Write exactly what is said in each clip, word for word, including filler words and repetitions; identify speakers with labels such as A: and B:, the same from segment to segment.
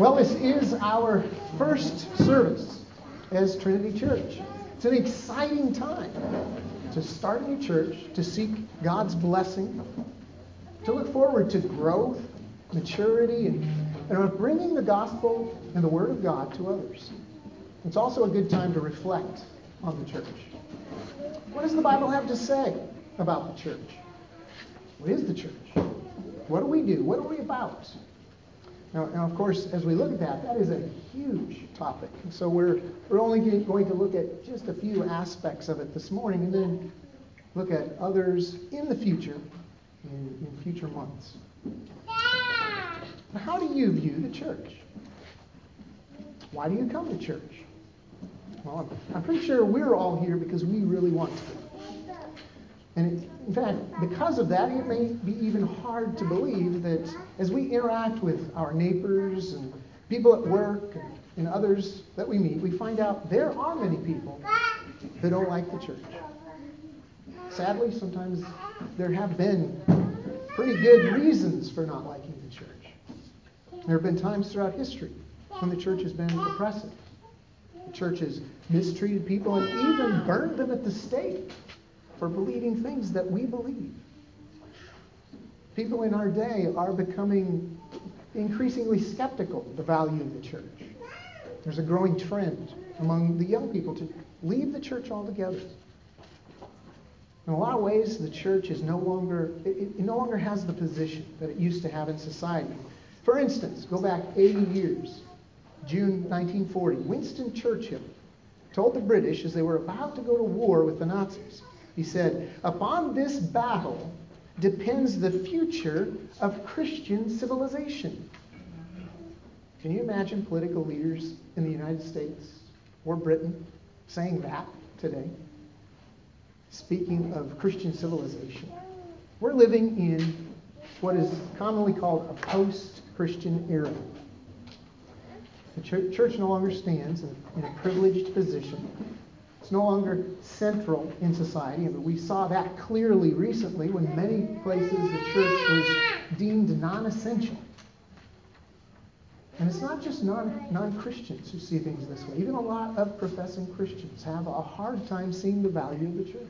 A: Well, this is our first service as Trinity Church. It's an exciting time to start a new church, to seek God's blessing, to look forward to growth, maturity, and, and bringing the gospel and the Word of God to others. It's also a good time to reflect on the church. What does the Bible have to say about the church? What is the church? What do we do? What are we about? Now, now, of course, as we look at that, that is a huge topic. So we're we're only going to look at just a few aspects of it this morning, and then look at others in the future, in, in future months. How do you view the church? Why do you come to church? Well, I'm, I'm pretty sure we're all here because we really want to. And it, in fact, because of that, it may be even hard to believe that as we interact with our neighbors and people at work and, and others that we meet, we find out there are many people who don't like the church. Sadly, sometimes there have been pretty good reasons for not liking the church. There have been times throughout history when the church has been oppressive. The church has mistreated people and even burned them at the stake for believing things that we believe. People in our day are becoming increasingly skeptical of the value of the church. There's a growing trend among the young people to leave the church altogether. In a lot of ways, the church is no longer, it, it no longer has the position that it used to have in society. For instance, go back eighty years, June nineteen forty, Winston Churchill told the British as they were about to go to war with the Nazis, he said, "Upon this battle depends the future of Christian civilization." Can you imagine political leaders in the United States or Britain saying that today? Speaking of Christian civilization, we're living in what is commonly called a post-Christian era. The church, church no longer stands in, in a privileged position. It's no longer central in society. I mean, we saw that clearly recently when many places the church was deemed non-essential. And it's not just non, non-Christians who see things this way. Even a lot of professing Christians have a hard time seeing the value of the church.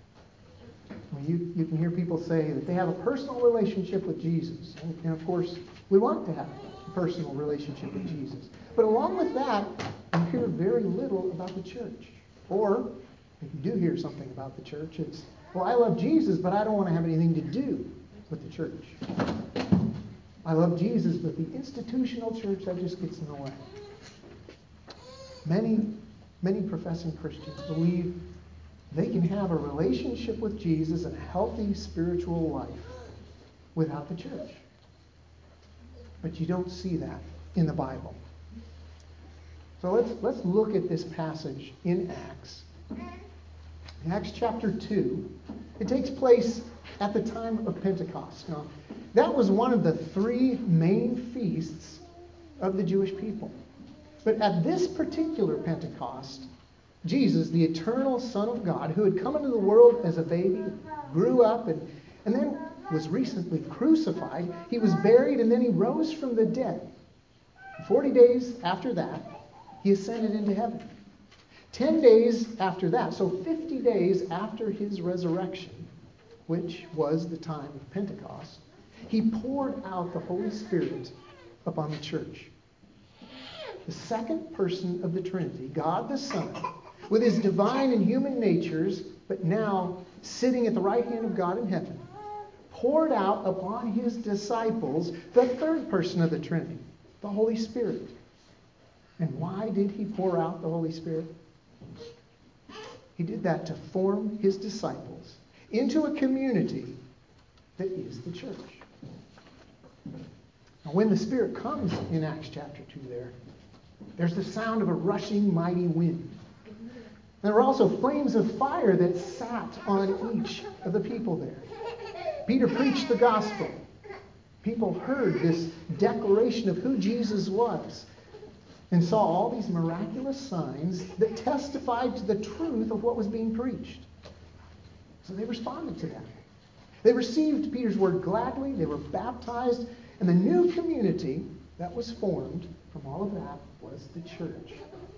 A: I mean, you, you can hear people say that they have a personal relationship with Jesus. And, and of course, we want to have a personal relationship with Jesus. But along with that, you hear very little about the church. Or, if you do hear something about the church, it's, well, I love Jesus, but I don't want to have anything to do with the church. I love Jesus, but the institutional church, that just gets in the way. Many, many professing Christians believe they can have a relationship with Jesus and a healthy spiritual life without the church. But you don't see that in the Bible. So let's let's look at this passage in Acts. In Acts chapter two, it takes place at the time of Pentecost. Now, that was one of the three main feasts of the Jewish people. But at this particular Pentecost, Jesus, the eternal Son of God, who had come into the world as a baby, grew up, and, and then was recently crucified, he was buried, and then he rose from the dead. Forty days after that, he ascended into heaven. Ten days after that, so fifty days after his resurrection, which was the time of Pentecost, he poured out the Holy Spirit upon the church. The second person of the Trinity, God the Son, with his divine and human natures, but now sitting at the right hand of God in heaven, poured out upon his disciples the third person of the Trinity, the Holy Spirit. And why did he pour out the Holy Spirit? He did that to form his disciples into a community that is the church. Now, when the Spirit comes in Acts chapter two there, there's the sound of a rushing mighty wind. There were also flames of fire that sat on each of the people there. Peter preached the gospel. People heard this declaration of who Jesus was and saw all these miraculous signs that testified to the truth of what was being preached. So they responded to that. They received Peter's word gladly. They were baptized. And the new community that was formed from all of that was the church.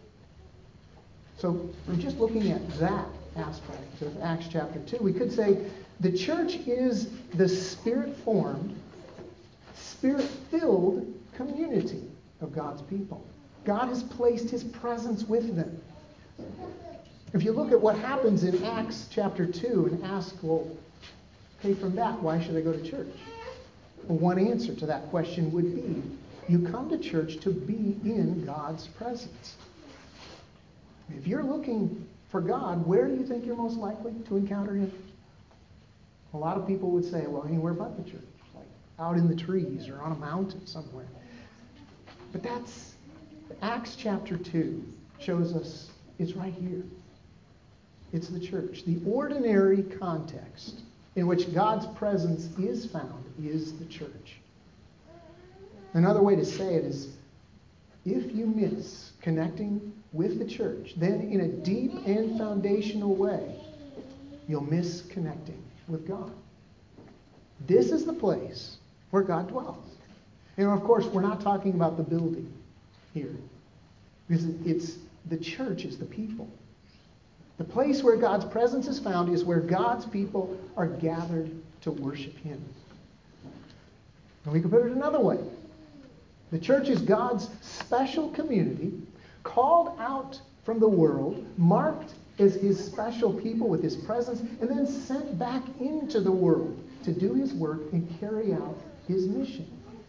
A: So from just looking at that aspect of Acts chapter two, we could say the church is the Spirit-formed, Spirit-filled community of God's people. God has placed His presence with them. If you look at what happens in Acts chapter two and ask, well, okay, from that, why should I go to church? Well, one answer to that question would be, you come to church to be in God's presence. If you're looking for God, where do you think you're most likely to encounter Him? A lot of people would say, well, anywhere but the church, like out in the trees or on a mountain somewhere. But that's, Acts chapter two shows us it's right here. It's the church. The ordinary context in which God's presence is found is the church. Another way to say it is, if you miss connecting with the church, then in a deep and foundational way, you'll miss connecting with God. This is the place where God dwells. You know, of course, we're not talking about the building here, because it's the church is the people. The place where God's presence is found is where God's people are gathered to worship Him. And we can put it another way. The church is God's special community, called out from the world, marked as His special people with His presence, and then sent back into the world to do His work and carry out His mission.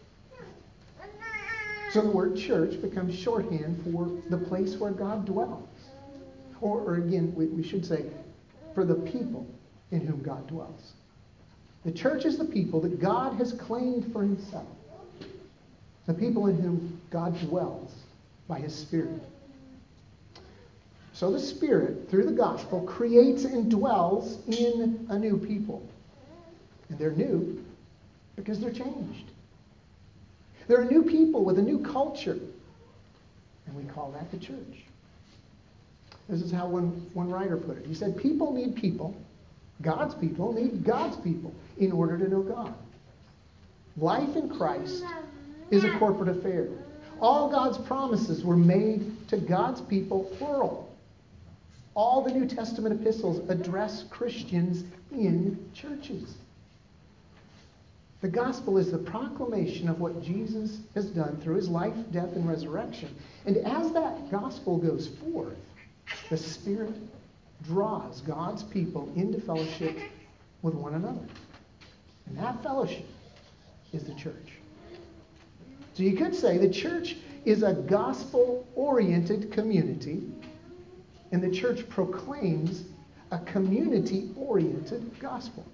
A: So the word church becomes shorthand for the place where God dwells. Or, or again, we, we should say, for the people in whom God dwells. The church is the people that God has claimed for Himself. The people in whom God dwells by His Spirit. So the Spirit, through the gospel, creates and dwells in a new people. And they're new because they're changed. They're a new people with a new culture. And we call that the church. This is how one, one writer put it. He said, people need people. God's people need God's people in order to know God. Life in Christ is a corporate affair. All God's promises were made to God's people, plural. All the New Testament epistles address Christians in churches. The gospel is the proclamation of what Jesus has done through His life, death, and resurrection. And as that gospel goes forth, the Spirit draws God's people into fellowship with one another. And that fellowship is the church. So you could say the church is a gospel-oriented community, and the church proclaims a community-oriented gospel.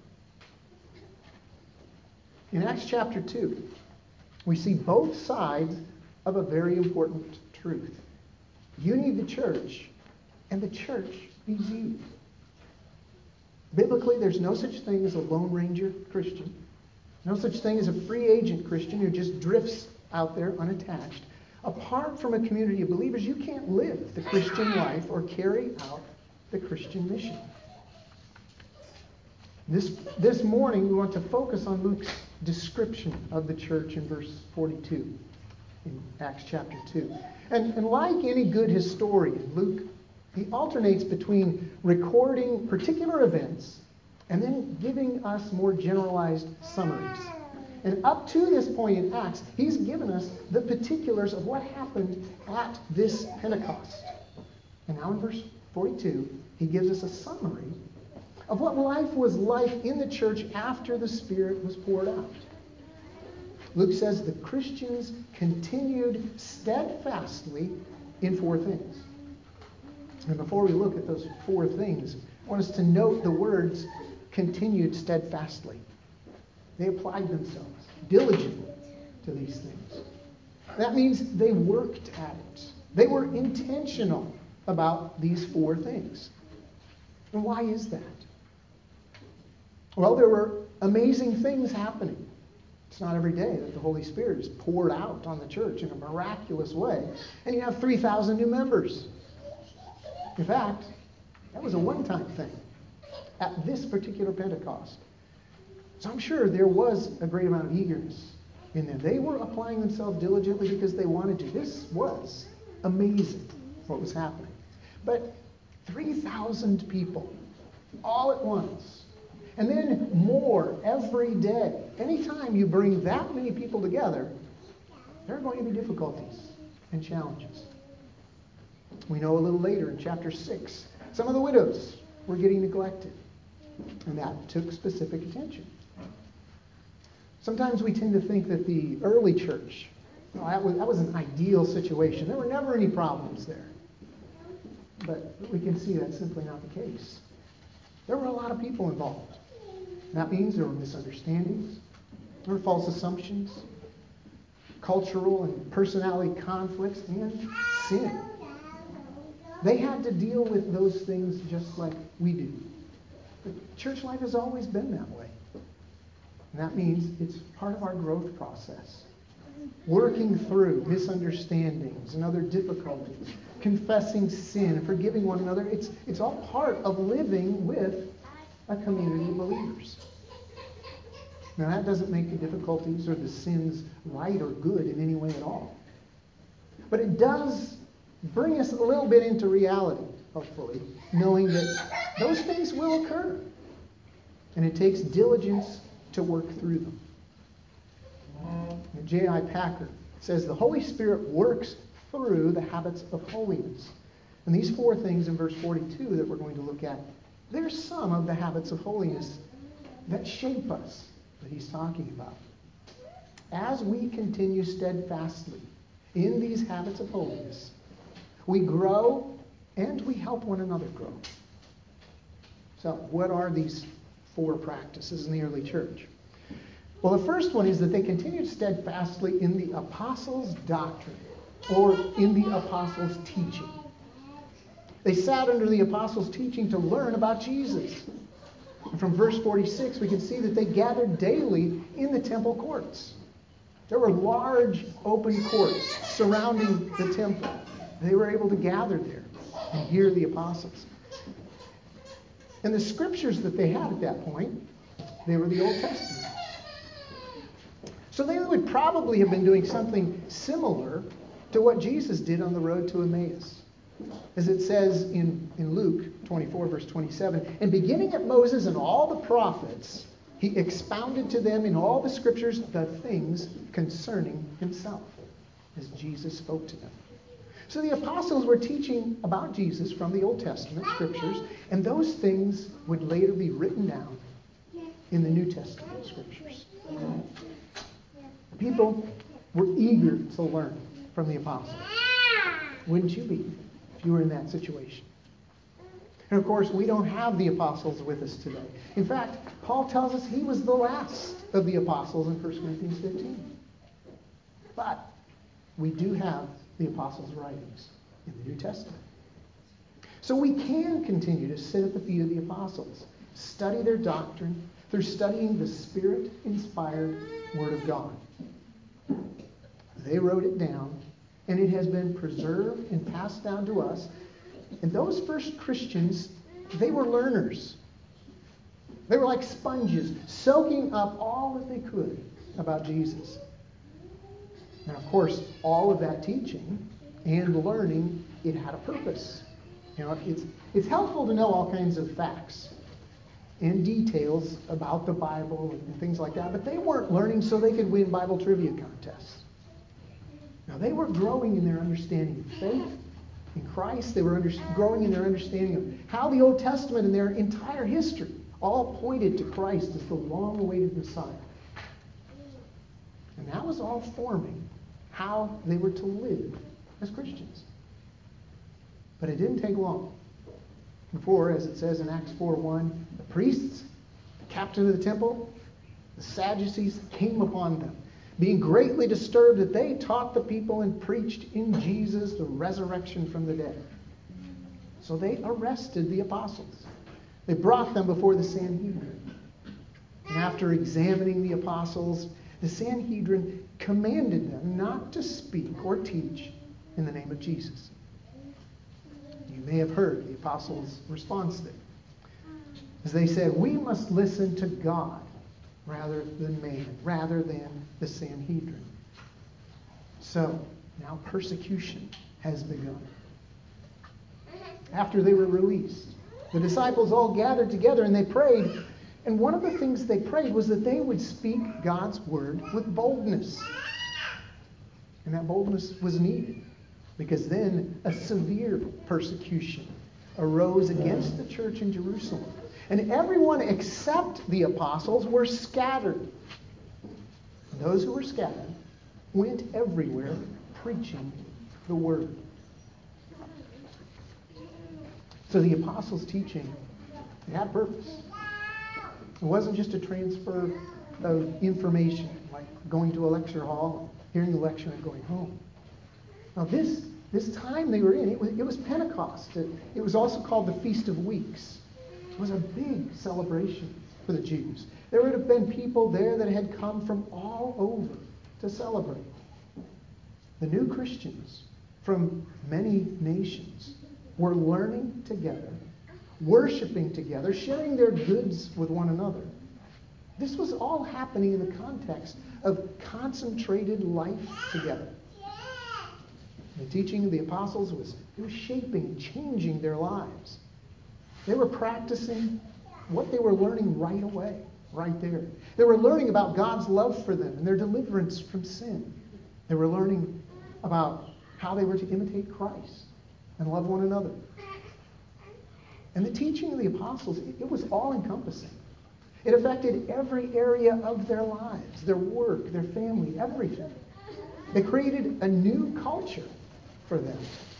A: In Acts chapter two, we see both sides of a very important truth. You need the church, and the church needs you. Biblically, there's no such thing as a Lone Ranger Christian. No such thing as a free agent Christian who just drifts out there unattached. Apart from a community of believers, you can't live the Christian life or carry out the Christian mission. This, this morning, we want to focus on Luke's description of the church in verse forty-two in Acts chapter two. And, and like any good historian, Luke, he alternates between recording particular events and then giving us more generalized summaries. And up to this point in Acts, he's given us the particulars of what happened at this Pentecost. And now in verse forty-two, he gives us a summary of what life was like in the church after the Spirit was poured out. Luke says the Christians continued steadfastly in four things. And before we look at those four things, I want us to note the words continued steadfastly. They applied themselves diligently to these things. That means they worked at it. They were intentional about these four things. And why is that? Well, there were amazing things happening. It's not every day that the Holy Spirit is poured out on the church in a miraculous way, and you have three thousand new members. In fact, that was a one-time thing at this particular Pentecost. So I'm sure there was a great amount of eagerness in them. They were applying themselves diligently because they wanted to. This was amazing what was happening. But three thousand people all at once. And then more every day. Anytime you bring that many people together, there are going to be difficulties and challenges. We know a little later in chapter six, some of the widows were getting neglected. And that took specific attention. Sometimes we tend to think that the early church, well, that was, that was an ideal situation. There were never any problems there. But we can see that's simply not the case. There were a lot of people involved. That means there were misunderstandings, there were false assumptions, cultural and personality conflicts, and sin. They had to deal with those things just like we do. But church life has always been that way. And that means it's part of our growth process. Working through misunderstandings and other difficulties, confessing sin, forgiving one another, it's, it's all part of living with a community of believers. Now that doesn't make the difficulties or the sins right or good in any way at all. But it does bring us a little bit into reality, hopefully, knowing that those things will occur. And it takes diligence to work through them. And J I Packer says the Holy Spirit works through the habits of holiness. And these four things in verse forty-two that we're going to look at, they're some of the habits of holiness that shape us that he's talking about. As we continue steadfastly in these habits of holiness, we grow and we help one another grow. So what are these four practices in the early church? Well, the first one is that they continued steadfastly in the apostles' doctrine, or in the apostles' teaching. They sat under the apostles' teaching to learn about Jesus. And from verse forty-six, we can see that they gathered daily in the temple courts. There were large open courts surrounding the temple. They were able to gather there and hear the apostles. And the scriptures that they had at that point, they were the Old Testament. So they would probably have been doing something similar to what Jesus did on the road to Emmaus. As it says in, in Luke twenty-four, verse twenty-seven, and beginning at Moses and all the prophets, he expounded to them in all the scriptures the things concerning himself, as Jesus spoke to them. So the apostles were teaching about Jesus from the Old Testament scriptures, and those things would later be written down in the New Testament scriptures. People were eager to learn from the apostles. Wouldn't you be if you were in that situation? And of course, we don't have the apostles with us today. In fact, Paul tells us he was the last of the apostles in First Corinthians fifteen. But we do have the apostles' writings in the New Testament. So we can continue to sit at the feet of the apostles, study their doctrine through studying the Spirit-inspired Word of God. They wrote it down, and it has been preserved and passed down to us. And those first Christians, they were learners. They were like sponges, soaking up all that they could about Jesus. And of course, all of that teaching and learning, it had a purpose. You know, it's, it's helpful to know all kinds of facts and details about the Bible and things like that, but they weren't learning so they could win Bible trivia contests. Now, they were growing in their understanding of faith in Christ. They were under, growing in their understanding of how the Old Testament and their entire history all pointed to Christ as the long-awaited Messiah. And that was all forming how they were to live as Christians. But it didn't take long before, as it says in Acts four one, the priests, the captain of the temple, the Sadducees came upon them, being greatly disturbed that they taught the people and preached in Jesus the resurrection from the dead. So they arrested the apostles. They brought them before the Sanhedrin. And after examining the apostles, the Sanhedrin commanded them not to speak or teach in the name of Jesus. You may have heard the apostles' response there. As they said, we must listen to God rather than man, rather than the Sanhedrin. So, now persecution has begun. After they were released, the disciples all gathered together and they prayed. And one of the things they prayed was that they would speak God's word with boldness. And that boldness was needed, because then a severe persecution arose against the church in Jerusalem. And everyone except the apostles were scattered. And those who were scattered went everywhere preaching the word. So the apostles' teaching, it had purpose. It wasn't just a transfer of information, like going to a lecture hall, hearing the lecture, and going home. Now this this time they were in, it was, it was Pentecost. It, it was also called the Feast of Weeks. It was a big celebration for the Jews. There would have been people there that had come from all over to celebrate. The new Christians from many nations were learning together, worshiping together, sharing their goods with one another. This was all happening in the context of concentrated life together. The teaching of the apostles was, it was shaping and changing their lives. They were practicing what they were learning right away, right there. They were learning about God's love for them and their deliverance from sin. They were learning about how they were to imitate Christ and love one another. And the teaching of the apostles, it, it was all-encompassing. It affected every area of their lives, their work, their family, everything. It created a new culture for them.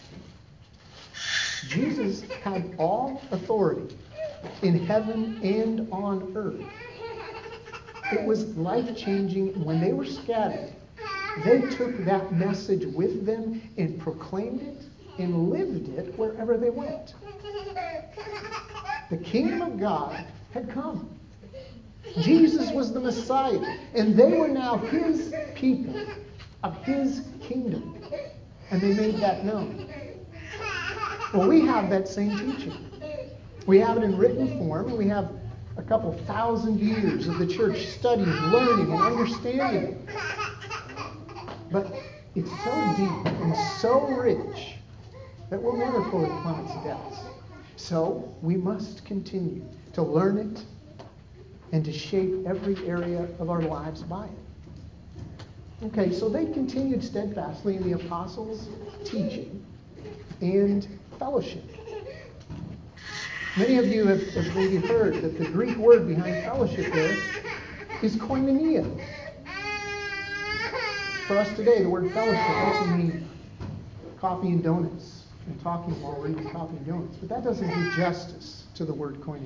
A: Jesus had all authority in heaven and on earth. It was life-changing. When they were scattered, they took that message with them and proclaimed it and lived it wherever they went. The kingdom of God had come. Jesus was the Messiah, and they were now his people of his kingdom. And they made that known. Well, we have that same teaching. We have it in written form, and we have a couple thousand years of the church studying, learning, and understanding it. But it's so deep and so rich that we'll never fully plumb its depths. So we must continue to learn it and to shape every area of our lives by it. Okay, so they continued steadfastly in the apostles' teaching and fellowship. Many of you have, have maybe heard that the Greek word behind fellowship there is koinonia. For us today, the word fellowship doesn't mean coffee and donuts and talking while we're eating coffee and donuts. But that doesn't do justice to the word koinonia.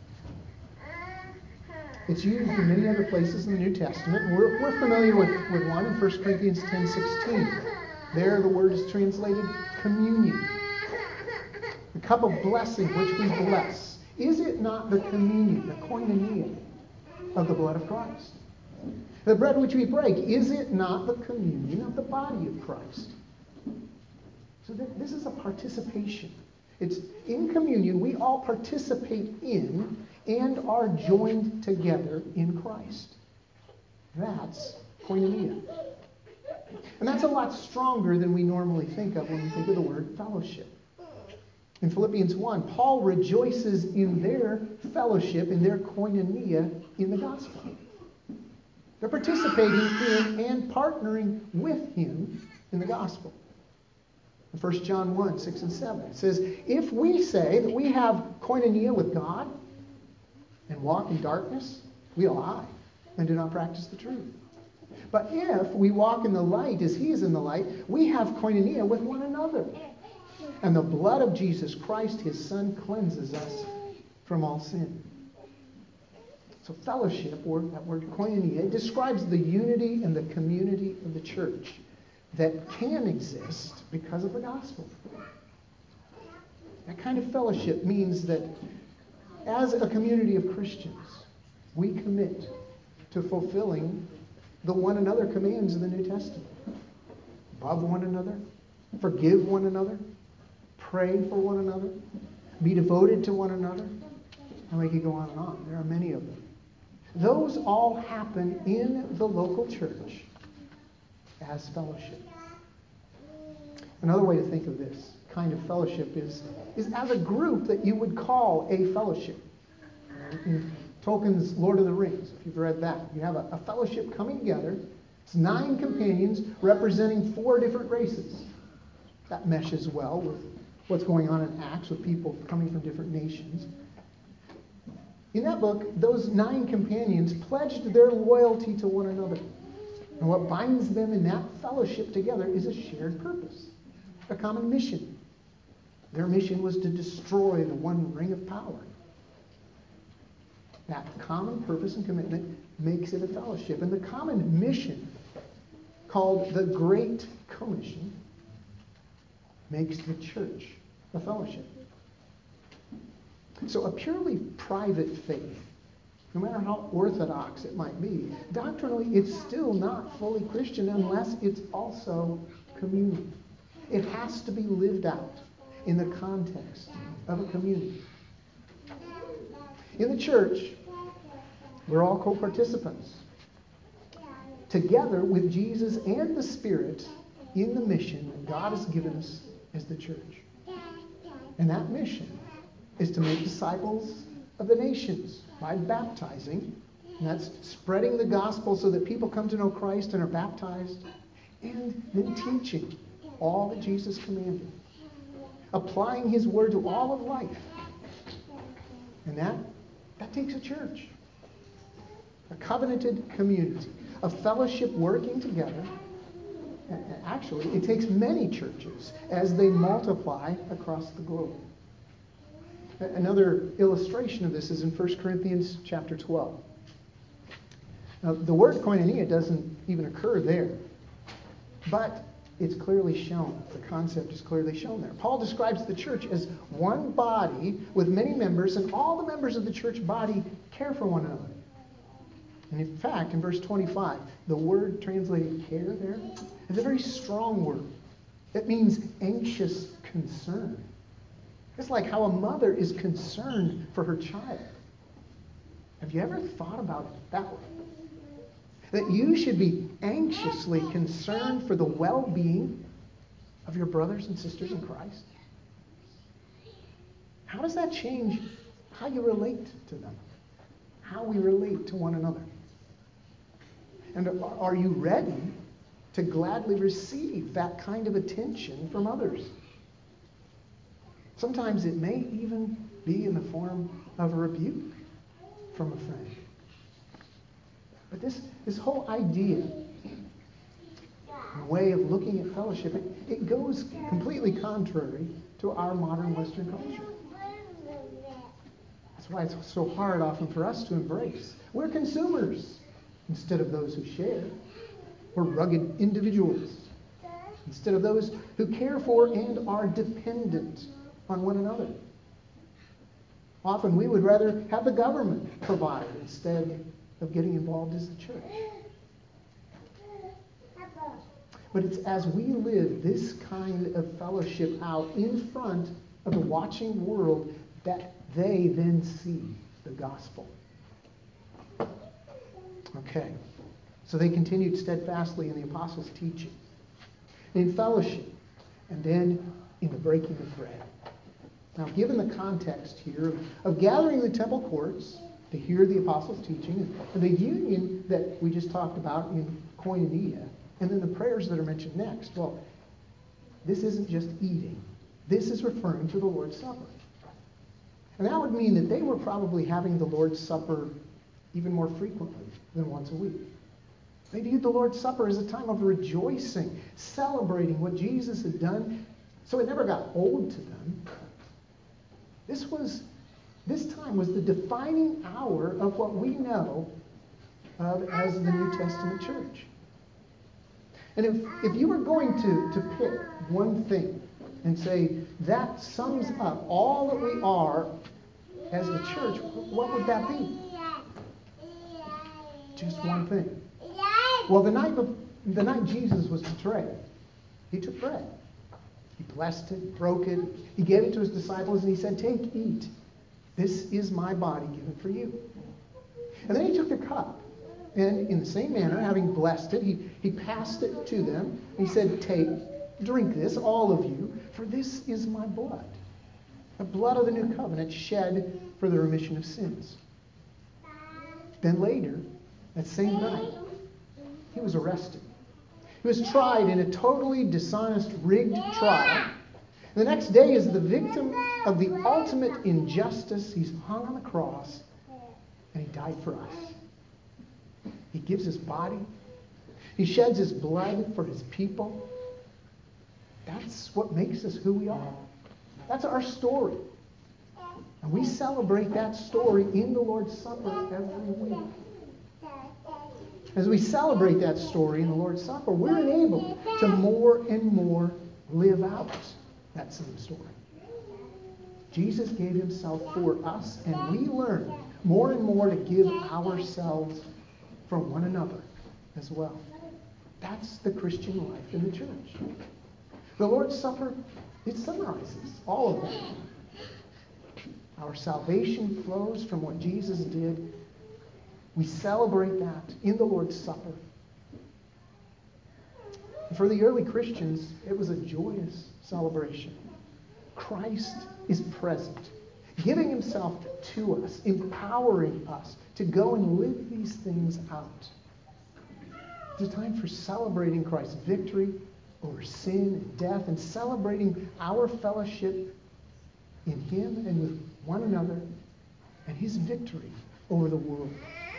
A: It's used in many other places in the New Testament. We're, we're familiar with, with one in First Corinthians ten sixteen. There the word is translated communion. The cup of blessing which we bless. Is it not the communion, the koinonia of the blood of Christ? The bread which we break, is it not the communion of the body of Christ? So th- this is a participation. It's in communion we all participate in and are joined together in Christ. That's koinonia. And that's a lot stronger than we normally think of when we think of the word fellowship. In Philippians one, Paul rejoices in their fellowship, in their koinonia in the gospel. They're participating in and partnering with him in the gospel. In First John one, six and seven, it says, if we say that we have koinonia with God and walk in darkness, we lie and do not practice the truth. But if we walk in the light as he is in the light, we have koinonia with one another. And the blood of Jesus Christ, his Son, cleanses us from all sin. So fellowship, or that word koinonia, it describes the unity and the community of the church that can exist because of the gospel. That kind of fellowship means that as a community of Christians, we commit to fulfilling the one another commands of the New Testament. Love one another, forgive one another, pray for one another, be devoted to one another. And we could go on and on. There are many of them. those all happen in the local church as fellowship. Another way to think of this kind of fellowship is, is as a group that you would call a fellowship. In Tolkien's Lord of the Rings, if you've read that, you have a, a fellowship coming together. It's nine companions representing four different races. That meshes well with what's going on in Acts with people coming from different nations. In that book, those nine companions pledged their loyalty to one another. And what binds them in that fellowship together is a shared purpose, a common mission. Their mission was to destroy the one ring of power. That common purpose and commitment makes it a fellowship. And the common mission, called the Great Commission, makes the church a fellowship. So a purely private faith, no matter how orthodox it might be, doctrinally it's still not fully Christian unless it's also communal. It has to be lived out in the context of a community. In the church, we're all co-participants, together with Jesus and the Spirit in the mission that God has given us as the church. And that mission is to make disciples of the nations by baptizing. And that's spreading the gospel so that people come to know Christ and are baptized. And then teaching all that Jesus commanded. Applying his word to all of life. And that, that takes a church. A covenanted community. A fellowship working together. Actually, it takes many churches as they multiply across the globe. Another illustration of this is in First Corinthians chapter twelve. Now, the word koinonia doesn't even occur there, but it's clearly shown. The concept is clearly shown there. Paul describes the church as one body with many members, and all the members of the church body care for one another. And in fact, in verse twenty-five, the word translated care there is a very strong word. It means anxious concern. It's like how a mother is concerned for her child. Have you ever thought about it that way? That you should be anxiously concerned for the well-being of your brothers and sisters in Christ? How does that change how you relate to them? How we relate to one another? And are you ready to gladly receive that kind of attention from others? Sometimes it may even be in the form of a rebuke from a friend. But this, this whole idea, way of looking at fellowship, it, it goes completely contrary to our modern Western culture. That's why it's so hard often for us to embrace. We're consumers instead of those who share. We're rugged individuals instead of those who care for and are dependent on one another. Often we would rather have the government provide instead of getting involved as the church. But it's as we live this kind of fellowship out in front of the watching world that they then see the gospel. Okay, so they continued steadfastly in the apostles' teaching, in fellowship, and then in the breaking of bread. Now, given the context here of, of gathering the temple courts to hear the apostles' teaching, and the union that we just talked about in koinonia, and then the prayers that are mentioned next, well, this isn't just eating. This is referring to the Lord's Supper. And that would mean that they were probably having the Lord's Supper even more frequently than once a week. They viewed the Lord's Supper as a time of rejoicing, celebrating what Jesus had done, so it never got old to them. This was, this time was the defining hour of what we know of as the New Testament church. And if, if you were going to, to pick one thing and say, that sums up all that we are as the church, what would that be? Just one thing. Well, the night, of, the night Jesus was betrayed, he took bread. He blessed it, broke it. He gave it to his disciples, and he said, take, eat. This is my body given for you. And then he took the cup. And in the same manner, having blessed it, he, he passed it to them. He said, take, drink this, all of you, for this is my blood. The blood of the new covenant shed for the remission of sins. Then later, that same night, he was arrested. He was tried in a totally dishonest, rigged trial. The next day, as the victim of the ultimate injustice, he's hung on the cross, and he died for us. He gives his body. He sheds his blood for his people. That's what makes us who we are. That's our story. And we celebrate that story in the Lord's Supper every week. As we celebrate that story in the Lord's Supper, we're enabled to more and more live out that same story. Jesus gave himself for us, and we learn more and more to give ourselves for one another as well. That's the Christian life in the church. The Lord's Supper, it summarizes all of that. Our salvation flows from what Jesus did. We celebrate that in the Lord's Supper. For the early Christians, it was a joyous celebration. Christ is present, giving himself to us, empowering us to go and live these things out. It's a time for celebrating Christ's victory over sin and death, and celebrating our fellowship in him and with one another, and his victory over the world.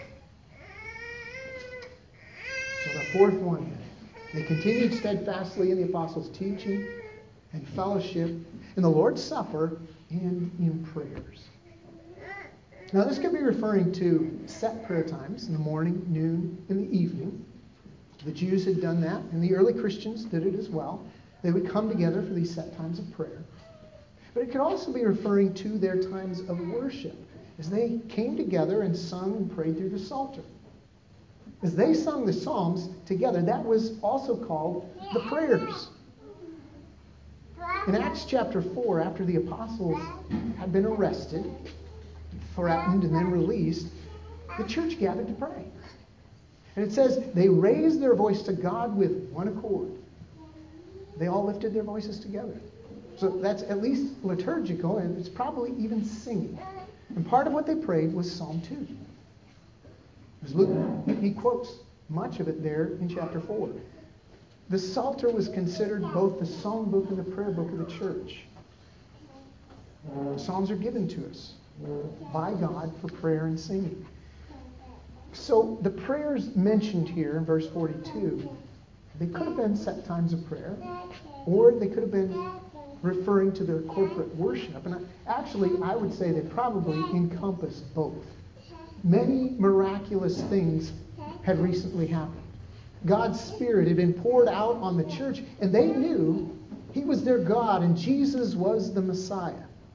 A: So the fourth one, they continued steadfastly in the apostles' teaching and fellowship, in the Lord's Supper, and in prayers. Now this could be referring to set prayer times in the morning, noon, and the evening. The Jews had done that, and the early Christians did it as well. They would come together for these set times of prayer. But it could also be referring to their times of worship, as they came together and sung and prayed through the Psalter. As they sung the Psalms together, that was also called the prayers. In Acts chapter four, after the apostles had been arrested, threatened, and then released, the church gathered to pray. And it says, they raised their voice to God with one accord. They all lifted their voices together. So that's at least liturgical, and it's probably even singing. And part of what they prayed was Psalm two. As Luke, he quotes much of it there in chapter four. The Psalter was considered both the song book and the prayer book of the church. The Psalms are given to us by God for prayer and singing. So the prayers mentioned here in verse forty-two, they could have been set times of prayer, or they could have been referring to their corporate worship. And actually, I would say they probably encompass both. Many miraculous things had recently happened. God's Spirit had been poured out on the church, and they knew he was their God and Jesus was the Messiah.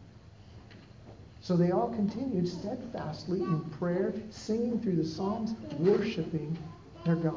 A: So they all continued steadfastly in prayer, singing through the Psalms, worshiping their God.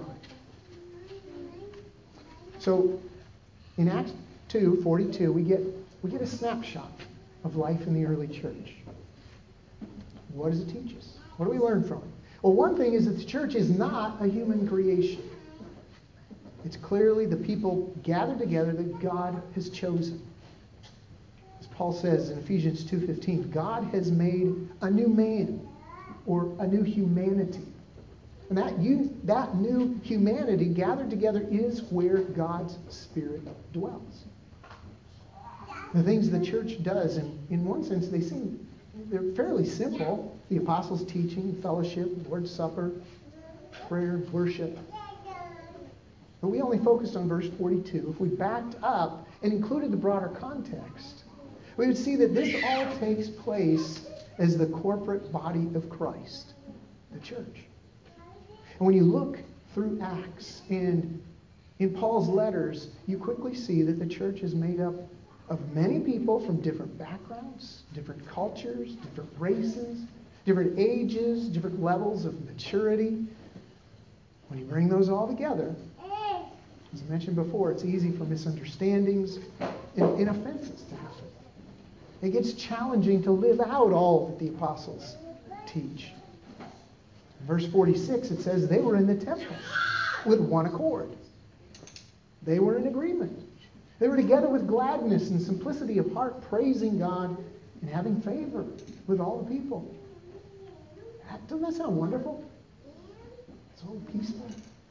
A: So in Acts two forty-two, we get we get a snapshot of life in the early church. What does it teach us? What do we learn from it? Well, one thing is that the church is not a human creation. It's clearly the people gathered together that God has chosen. As Paul says in Ephesians two fifteen, God has made a new man, or a new humanity. And that, you, that new humanity gathered together is where God's Spirit dwells. The things the church does, and in one sense, they seem they're fairly simple. The apostles' teaching, fellowship, Lord's Supper, prayer, worship. But we only focused on verse forty-two. If we backed up and included the broader context, we would see that this all takes place as the corporate body of Christ, the church. And when you look through Acts and in Paul's letters, you quickly see that the church is made up of many people from different backgrounds, different cultures, different races, different ages, different levels of maturity. When you bring those all together, as I mentioned before, it's easy for misunderstandings and, and offenses to happen. It gets challenging to live out all that the apostles teach. Verse forty-six, it says they were in the temple with one accord. They were in agreement. They were together with gladness and simplicity of heart, praising God and having favor with all the people. Doesn't that sound wonderful? So peaceful.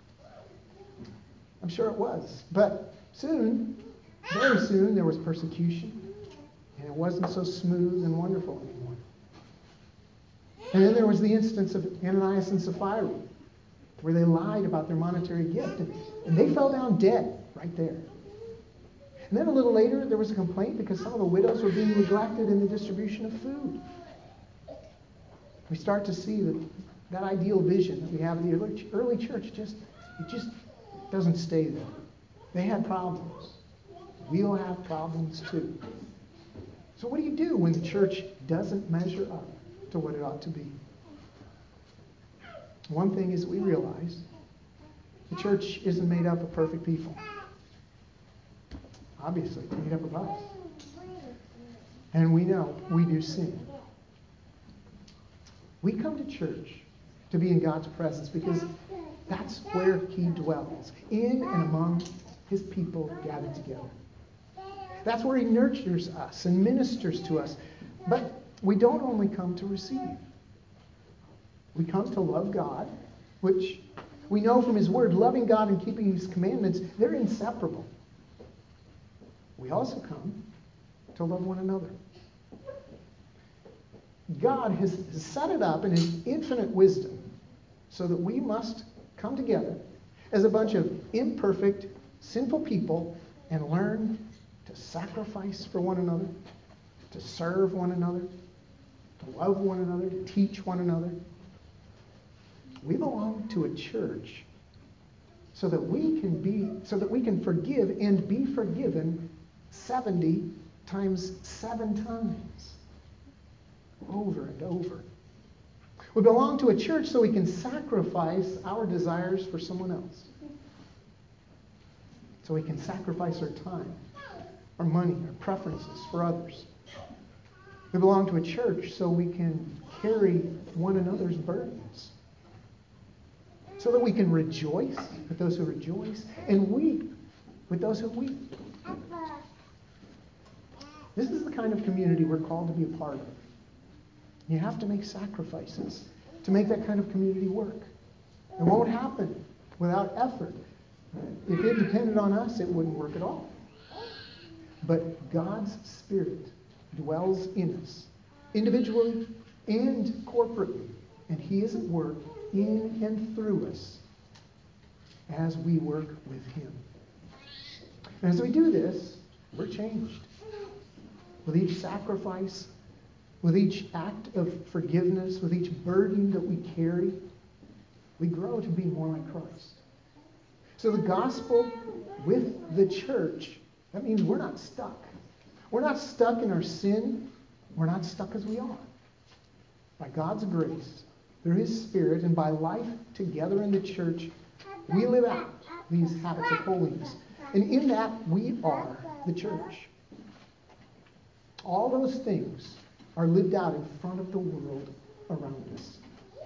A: I'm sure it was. But soon, very soon, there was persecution. And it wasn't so smooth and wonderful anymore. And then there was the instance of Ananias and Sapphira, where they lied about their monetary gift. And, and they fell down dead right there. And then a little later, there was a complaint because some of the widows were being neglected in the distribution of food. We start to see that that ideal vision that we have of the early, early church just it just doesn't stay there. They had problems. We'll have problems too. So what do you do when the church doesn't measure up to what it ought to be? One thing is we realize the church isn't made up of perfect people. Obviously, it's made up of us. And we know we do sin. We come to church to be in God's presence because that's where He dwells, in and among His people gathered together. That's where He nurtures us and ministers to us. But we don't only come to receive. We come to love God, which we know from His Word, loving God and keeping His commandments, they're inseparable. We also come to love one another. God has set it up in His infinite wisdom so that we must come together as a bunch of imperfect, sinful people and learn to sacrifice for one another, to serve one another, to love one another, to teach one another. We belong to a church so that we can be, so that we can forgive and be forgiven seventy times seven times. Over and over. We belong to a church so we can sacrifice our desires for someone else. So we can sacrifice our time, our money, our preferences for others. We belong to a church so we can carry one another's burdens. So that we can rejoice with those who rejoice and weep with those who weep. This is the kind of community we're called to be a part of. You have to make sacrifices to make that kind of community work. It won't happen without effort. If it depended on us, it wouldn't work at all. But God's Spirit dwells in us, individually and corporately. And He is at work in and through us as we work with Him. And as we do this, we're changed. With each sacrifice, with each act of forgiveness, with each burden that we carry, we grow to be more like Christ. So the gospel with the church, that means we're not stuck. We're not stuck in our sin. We're not stuck as we are. By God's grace, through His Spirit, and by life together in the church, we live out these habits of holiness. And in that, we are the church. All those things are lived out in front of the world around us.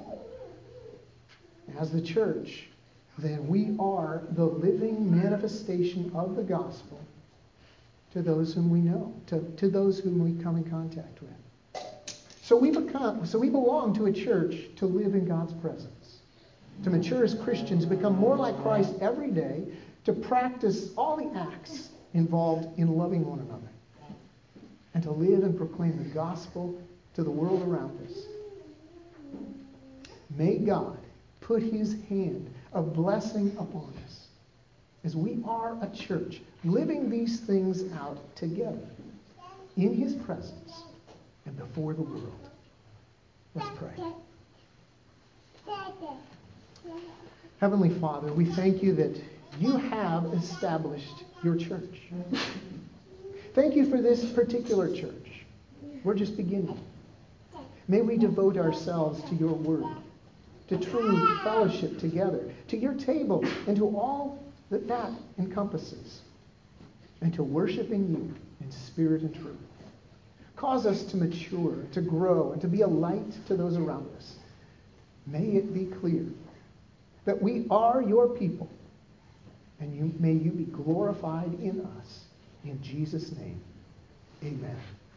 A: As the church, then we are the living manifestation of the gospel to those whom we know, to, to those whom we come in contact with. So we become, so we belong to a church to live in God's presence, to mature as Christians, become more like Christ every day, to practice all the acts involved in loving one another, and to live and proclaim the gospel to the world around us. May God put His hand of blessing upon us as we are a church living these things out together in His presence and before the world. Let's pray. Heavenly Father, we thank You that You have established Your church. Thank You for this particular church. We're just beginning. May we devote ourselves to Your word, to true fellowship together, to Your table, and to all that that encompasses, and to worshiping You in spirit and truth. Cause us to mature, to grow, and to be a light to those around us. May it be clear that we are your people, and you, may you be glorified in us. In Jesus' name, amen.